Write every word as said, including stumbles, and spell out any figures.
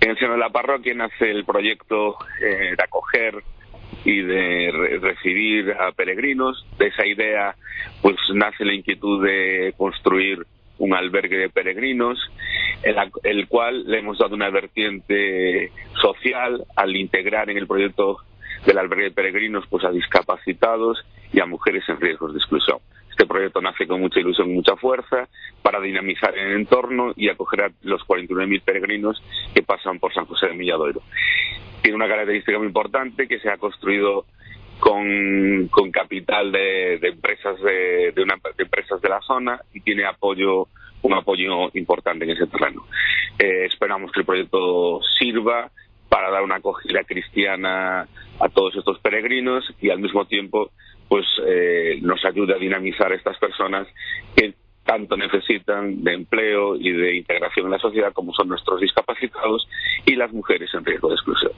En el seno de la parroquia nace el proyecto eh, de acoger y de re recibir a peregrinos. De esa idea pues nace la inquietud de construir un albergue de peregrinos, el, el cual le hemos dado una vertiente social al integrar en el proyecto del albergue de peregrinos pues a discapacitados y a mujeres en riesgos de exclusión. Este proyecto nace con mucha ilusión y mucha fuerza para dinamizar el entorno y acoger a los cuarenta y nueve mil peregrinos que pasan por San José de Milladoiro. Tiene una característica muy importante, que se ha construido con, con capital de, de empresas de, de, una, de empresas de la zona y tiene apoyo un apoyo importante en ese terreno. Eh, esperamos que el proyecto sirva para dar una acogida cristiana a todos estos peregrinos y al mismo tiempo pues eh, nos ayude a dinamizar a estas personas que tanto necesitan de empleo y de integración en la sociedad, como son nuestros discapacitados y las mujeres en riesgo de exclusión.